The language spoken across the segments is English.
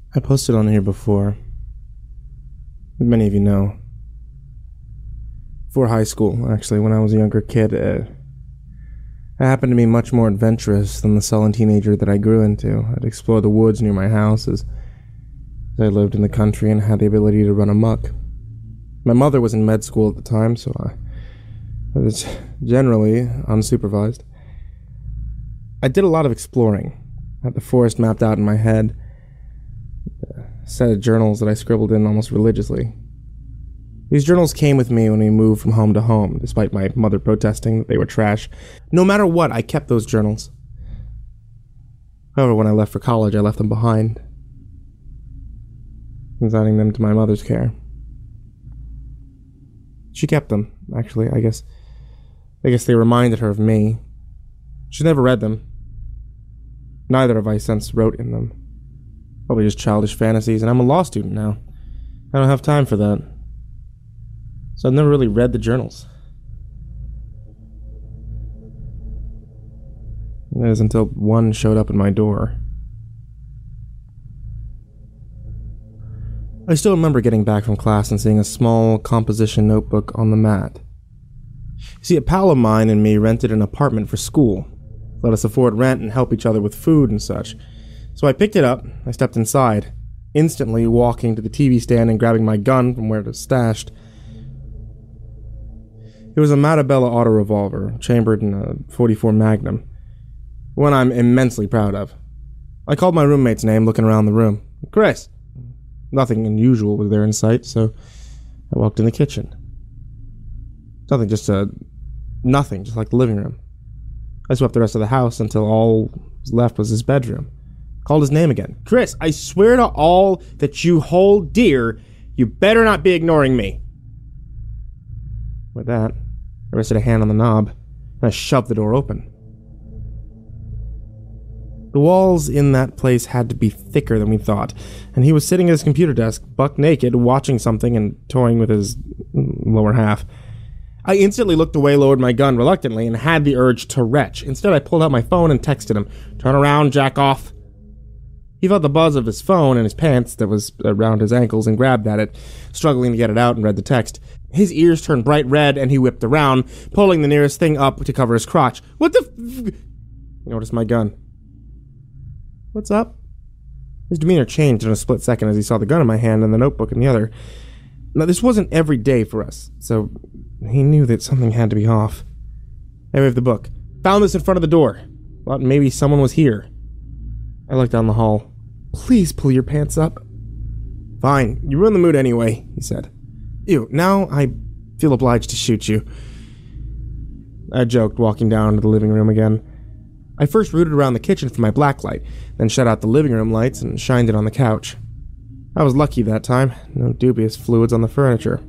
I posted on here before, as many of you know, before high school, actually, when I was a younger kid, I happened to be much more adventurous than the sullen teenager that I grew into. I'd explore the woods near my house as I lived in the country and had the ability to run amok. My mother was in med school at the time, so I was generally unsupervised. I did a lot of exploring. I had the forest mapped out in my head, a set of journals that I scribbled in almost religiously. These journals came with me when we moved from home to home, despite my mother protesting that they were trash. No matter what, I kept those journals. However, when I left for college, I left them behind, resigning them to my mother's care. She kept them, actually. I guess they reminded her of me. She never read them. Neither have I since wrote in them. Probably just childish fantasies, and I'm a law student now. I don't have time for that. So I've never really read the journals. It was until one showed up at my door. I still remember getting back from class and seeing a small composition notebook on the mat. You see, a pal of mine and me rented an apartment for school. Let us afford rent and help each other with food and such. So I picked it up, I stepped inside, instantly walking to the TV stand and grabbing my gun from where it was stashed. It was a Matabella auto revolver, chambered in a .44 Magnum, one I'm immensely proud of. I called my roommate's name, looking around the room. Chris! Nothing unusual was there in sight, so I walked in the kitchen. Nothing like the living room. I swept the rest of the house until all left was his bedroom. Called his name again. Chris, I swear to all that you hold dear, you better not be ignoring me. With that, I rested a hand on the knob, and I shoved the door open. The walls in that place had to be thicker than we thought, and he was sitting at his computer desk, buck naked, watching something and toying with his lower half. I instantly looked away, lowered my gun reluctantly, and had the urge to retch. Instead, I pulled out my phone and texted him, "Turn around, jack off." He felt the buzz of his phone in his pants that was around his ankles and grabbed at it, struggling to get it out, and read the text. His ears turned bright red, and he whipped around, pulling the nearest thing up to cover his crotch. What the He noticed my gun. What's up? His demeanor changed in a split second as he saw the gun in my hand and the notebook in the other. Now, this wasn't every day for us, so he knew that something had to be off. I waved the book. Found this in front of the door. Thought maybe someone was here. I looked down the hall. Please pull your pants up. Fine, you ruined the mood anyway, he said. Ew, now I feel obliged to shoot you. I joked, walking down to the living room again. I first rooted around the kitchen for my blacklight, then shut out the living room lights and shined it on the couch. I was lucky that time. No dubious fluids on the furniture.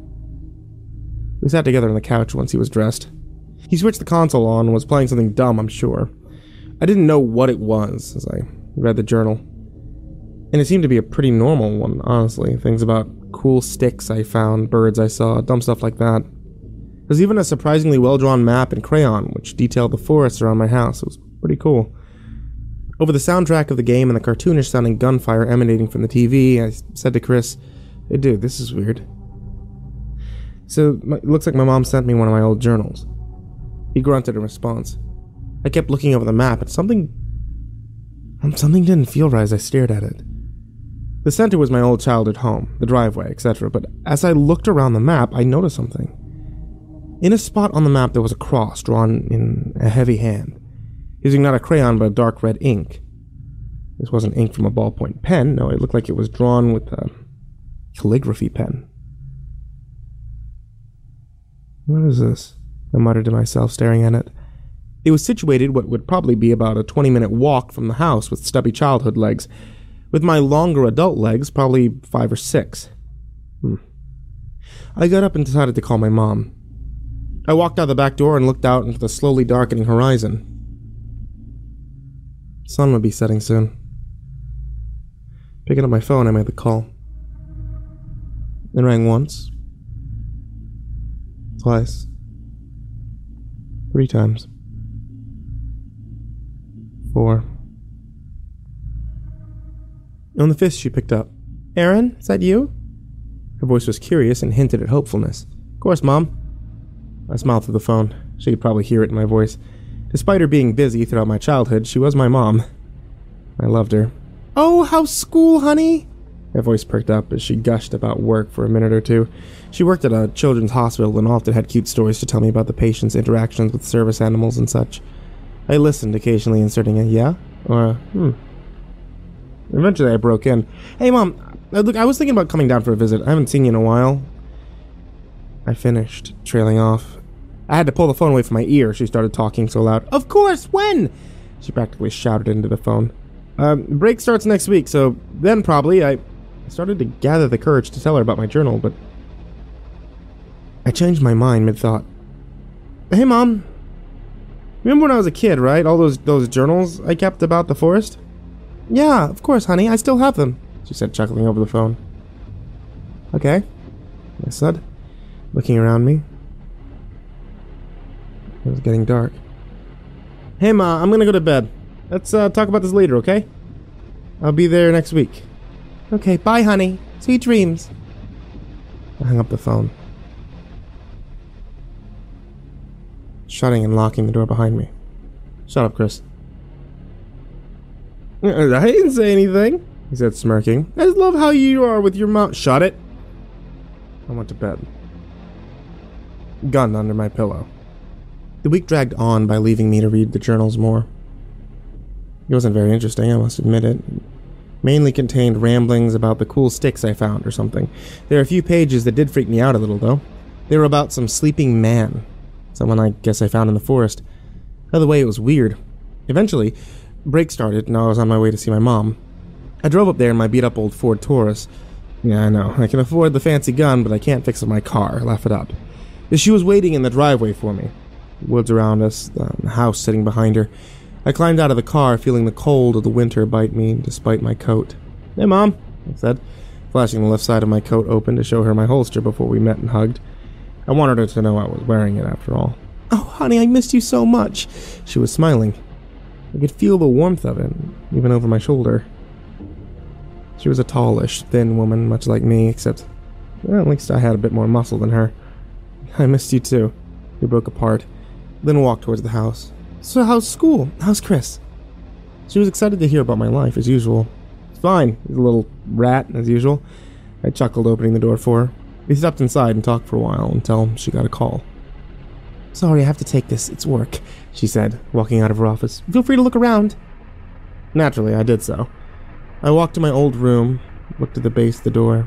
We sat together on the couch once he was dressed. He switched the console on and was playing something dumb, I'm sure. I didn't know what it was as I read the journal. And it seemed to be a pretty normal one, honestly. Things about cool sticks I found, birds I saw, dumb stuff like that. There's even a surprisingly well-drawn map in crayon which detailed the forests around my house. It was pretty cool. Over the soundtrack of the game and the cartoonish-sounding gunfire emanating from the TV, I said to Chris, "Hey dude, this is weird." So, it looks like my mom sent me one of my old journals. He grunted in response. I kept looking over the map, and something didn't feel right as I stared at it. The center was my old childhood home, the driveway, etc., but as I looked around the map, I noticed something. In a spot on the map, there was a cross drawn in a heavy hand, using not a crayon but a dark red ink. This wasn't ink from a ballpoint pen. No, it looked like it was drawn with a calligraphy pen. What is this? I muttered to myself, staring at it. It was situated what would probably be about a 20-minute walk from the house with stubby childhood legs, with my longer adult legs probably 5 or 6. I got up and decided to call my mom. I walked out the back door and looked out into the slowly darkening horizon. The sun would be setting soon. Picking up my phone, I made the call. It rang once, twice, 3 times, 4. On the 5th, she picked up. Aaron, is that you? Her voice was curious and hinted at hopefulness. Of course, Mom. I smiled through the phone. She could probably hear it in my voice. Despite her being busy throughout my childhood, she was my mom. I loved her. Oh, how's school, honey? Her voice perked up as she gushed about work for a minute or two. She worked at a children's hospital and often had cute stories to tell me about the patients' interactions with service animals and such. I listened, occasionally inserting a yeah or a Eventually I broke in. Hey, Mom, look, I was thinking about coming down for a visit. I haven't seen you in a while. I finished, trailing off. I had to pull the phone away from my ear. She started talking so loud. Of course, when? She practically shouted into the phone. Break starts next week, so then probably. I started to gather the courage to tell her about my journal, but I changed my mind mid-thought. Hey, Mom. Remember when I was a kid, right? All those journals I kept about the forest? Yeah, of course, honey. I still have them, she said, chuckling over the phone. Okay, I said, looking around me. It was getting dark. Hey, Ma, I'm gonna go to bed. Let's talk about this later, okay? I'll be there next week. Okay, bye, honey. Sweet dreams. I hung up the phone, shutting and locking the door behind me. Shut up, Chris. I didn't say anything, he said, smirking. I just love how you are with your mouth. Shut it. I went to bed, gun under my pillow. The week dragged on by leaving me to read the journals more. It wasn't very interesting, I must admit it. Mainly contained ramblings about the cool sticks I found or something. There are a few pages that did freak me out a little, though. They were about some sleeping man. Someone I guess I found in the forest. By the way, it was weird. Eventually, break started and I was on my way to see my mom. I drove up there in my beat-up old Ford Taurus. Yeah, I know. I can afford the fancy gun, but I can't fix my car. Laugh it up. She was waiting in the driveway for me. Woods around us, the house sitting behind her. I climbed out of the car, feeling the cold of the winter bite me despite my coat. Hey, Mom, I said, flashing the left side of my coat open to show her my holster before we met and hugged. I wanted her to know I was wearing it after all. Oh, honey, I missed you so much. She was smiling. I could feel the warmth of it, even over my shoulder. She was a tallish, thin woman, much like me, except, well, at least I had a bit more muscle than her. I missed you too. We broke apart, then walked towards the house. So how's school? How's Chris? She was excited to hear about my life, as usual. It's fine. He's a little rat, as usual. I chuckled, opening the door for her. We stepped inside and talked for a while until she got a call. Sorry, I have to take this. It's work, she said, walking out of her office. Feel free to look around. Naturally, I did so. I walked to my old room, looked at the base of the door.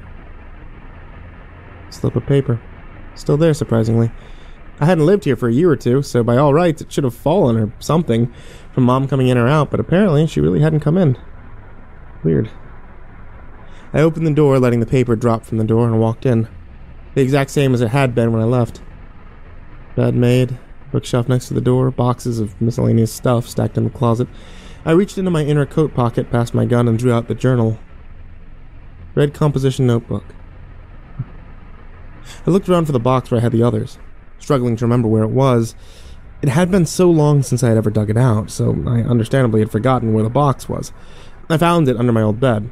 Slip of paper. Still there, surprisingly. I hadn't lived here for a year or two, so by all rights it should have fallen or something from Mom coming in or out, but apparently she really hadn't come in. Weird. I opened the door, letting the paper drop from the door, and walked in. The exact same as it had been when I left. Bed made, bookshelf next to the door, boxes of miscellaneous stuff stacked in the closet. I reached into my inner coat pocket past my gun and drew out the journal. Red composition notebook. I looked around for the box where I had the others, struggling to remember where it was. It had been so long since I had ever dug it out, so I understandably had forgotten where the box was. I found it under my old bed.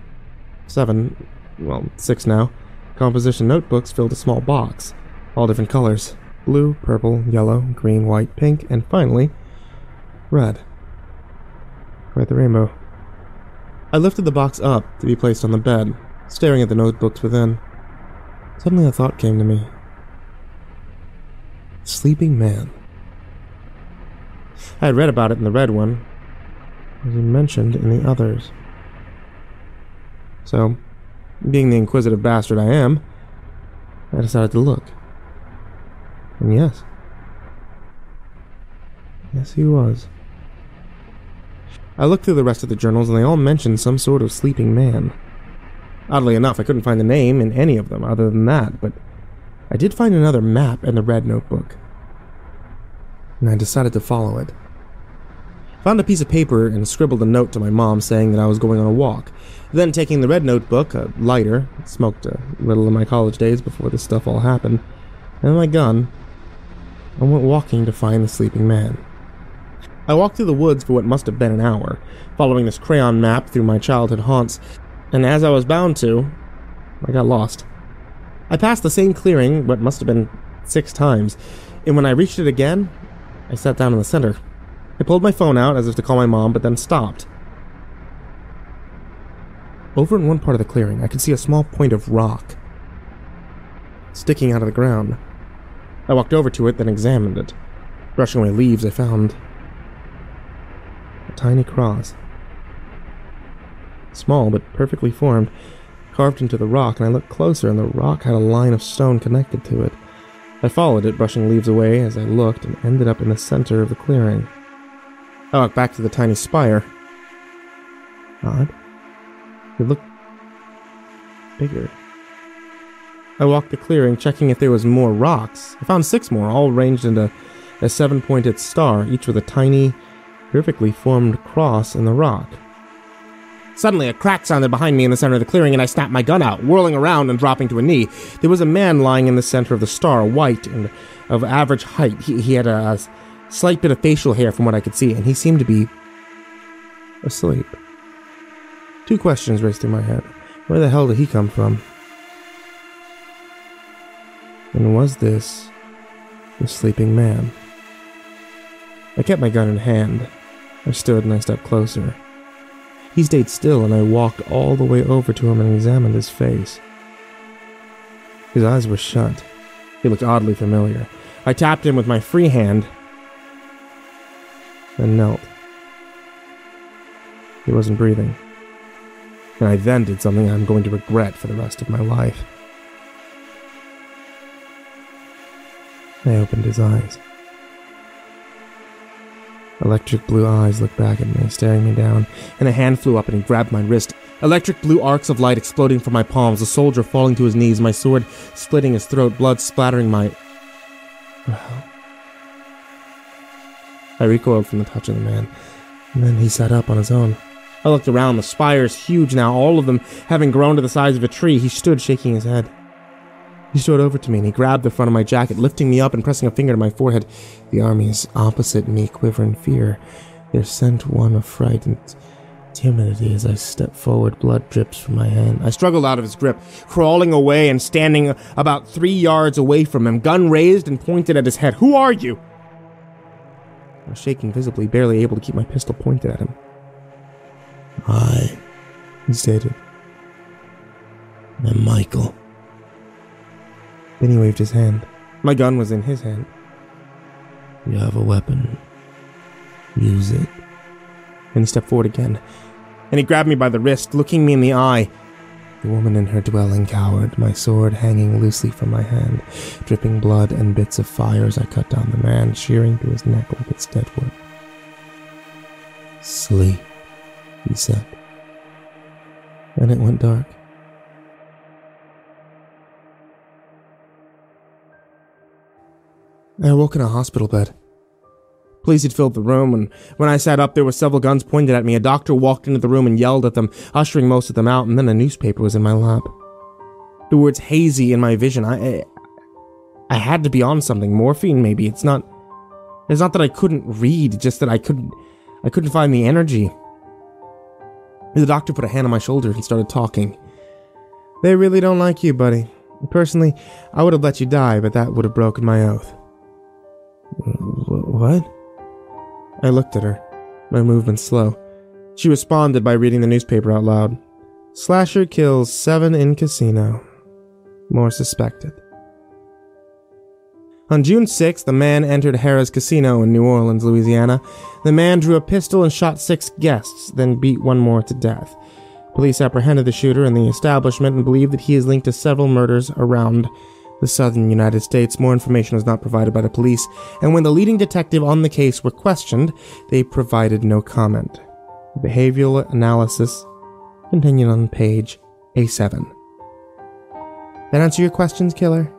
6 now, composition notebooks filled a small box, all different colors. Blue, purple, yellow, green, white, pink, and finally, red. Quite the rainbow. I lifted the box up to be placed on the bed, staring at the notebooks within. Suddenly a thought came to me. Sleeping man. I had read about it in the red one, as you mentioned in the others. So, being the inquisitive bastard I am, I decided to look. And yes, he was. I looked through the rest of the journals and they all mentioned some sort of sleeping man. Oddly enough, I couldn't find the name in any of them other than that, but I did find another map in the red notebook. And I decided to follow it. Found a piece of paper and scribbled a note to my mom saying that I was going on a walk. Then, taking the red notebook, a lighter, smoked a little in my college days before this stuff all happened, and my gun, I went walking to find the sleeping man. I walked through the woods for what must have been an hour, following this crayon map through my childhood haunts. and as I was bound to, I got lost. I passed the same clearing, what must have been 6 times, and when I reached it again, I sat down in the center. I pulled my phone out as if to call my mom, but then stopped. Over in one part of the clearing, I could see a small point of rock sticking out of the ground. I walked over to it, then examined it. Brushing away leaves, I found a tiny cross. Small, but perfectly formed, carved into the rock, and I looked closer, and the rock had a line of stone connected to it. I followed it, brushing leaves away as I looked, and ended up in the center of the clearing. I walked back to the tiny spire. Odd. It looked bigger. I walked the clearing, checking if there was more rocks. I found 6 more, all arranged into a 7-pointed star, each with a tiny, perfectly formed cross in the rock. Suddenly, a crack sounded behind me in the center of the clearing, and I snapped my gun out, whirling around and dropping to a knee. There was a man lying in the center of the star, white and of average height. He had a slight bit of facial hair from what I could see, and he seemed to be asleep. 2 questions raced through my head. Where the hell did he come from? And was this the sleeping man? I kept my gun in hand. I stood and I stepped closer. He stayed still, and I walked all the way over to him and examined his face. His eyes were shut. He looked oddly familiar. I tapped him with my free hand, then knelt. He wasn't breathing. And I then did something I'm going to regret for the rest of my life. I opened his eyes. Electric blue eyes looked back at me, staring me down, and a hand flew up and he grabbed my wrist. Electric blue arcs of light exploding from my palms, a soldier falling to his knees, my sword splitting his throat, blood splattering my... I recoiled from the touch of the man, and then he sat up on his own. I looked around, the spires huge now, all of them having grown to the size of a tree. He stood shaking his head. He strode over to me and he grabbed the front of my jacket, lifting me up and pressing a finger to my forehead. The armies opposite me quiver in fear. There sent one of fright and timidity as I stepped forward. Blood drips from my hand. I struggled out of his grip, crawling away and standing about 3 yards away from him, gun raised and pointed at his head. "Who are you?" I was shaking visibly, barely able to keep my pistol pointed at him. "I," he stated, "am Michael." Then he waved his hand. My gun was in his hand. "You have a weapon. Use it." And he stepped forward again, and he grabbed me by the wrist, looking me in the eye. The woman in her dwelling cowered, my sword hanging loosely from my hand, dripping blood and bits of fire as I cut down the man, shearing through his neck like it's dead wood. "Sleep," he said. And it went dark. I awoke in a hospital bed. Police had filled the room, and when I sat up, there were several guns pointed at me. A doctor walked into the room and yelled at them, ushering most of them out, and then a newspaper was in my lap. The words hazy in my vision. I had to be on something. Morphine, maybe. It's not that I couldn't read, just that I couldn't find the energy. The doctor put a hand on my shoulder and started talking. "They really don't like you, buddy. Personally, I would have let you die, but that would have broken my oath." "What?" I looked at her, my movement slow. She responded by reading the newspaper out loud. "Slasher kills 7 in casino. More suspected." On June 6th, a man entered Harrah's Casino in New Orleans, Louisiana. The man drew a pistol and shot 6 guests, then beat one more to death. Police apprehended the shooter in the establishment and believe that he is linked to several murders around the southern United States. More information was not provided by the police, and when the leading detective on the case were questioned, they provided no comment. Behavioral analysis continued on page A7. That answer your questions, killer?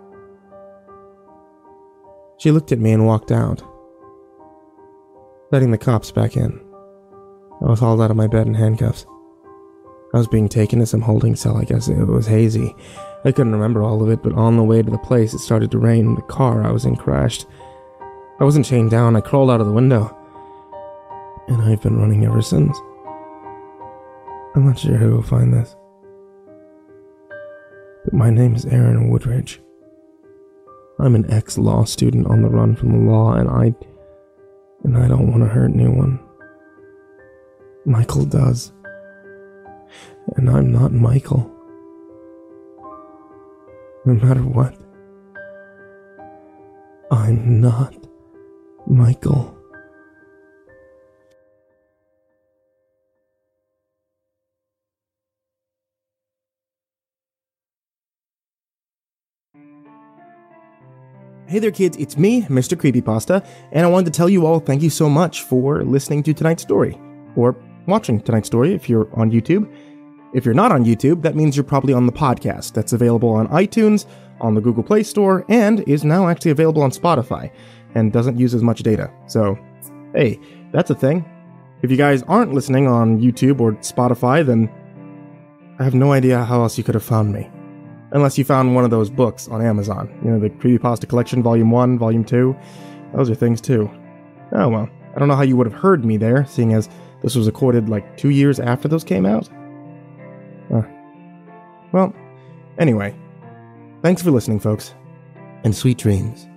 She looked at me and walked out, letting the cops back in. I was hauled out of my bed in handcuffs. I was being taken to some holding cell. I guess it was hazy. I couldn't remember all of it, but on the way to the place, it started to rain and the car I was in crashed. I wasn't chained down. I crawled out of the window, and I've been running ever since. I'm not sure who will find this. But my name is Aaron Woodridge. I'm an ex-law student on the run from the law, and I don't want to hurt anyone. Michael does. And I'm not Michael. No matter what, I'm not Michael. Hey there kids, it's me, Mr. Creepypasta, and I wanted to tell you all thank you so much for listening to tonight's story, or watching tonight's story if you're on YouTube. If you're not on YouTube, that means you're probably on the podcast that's available on iTunes, on the Google Play Store, and is now actually available on Spotify, and doesn't use as much data. So, hey, that's a thing. If you guys aren't listening on YouTube or Spotify, then I have no idea how else you could have found me. Unless you found one of those books on Amazon. You know, the Creepypasta Collection, Volume 1, Volume 2. Those are things too. Oh well, I don't know how you would have heard me there, seeing as this was recorded like 2 years after those came out. Well, anyway. Thanks for listening, folks. And sweet dreams.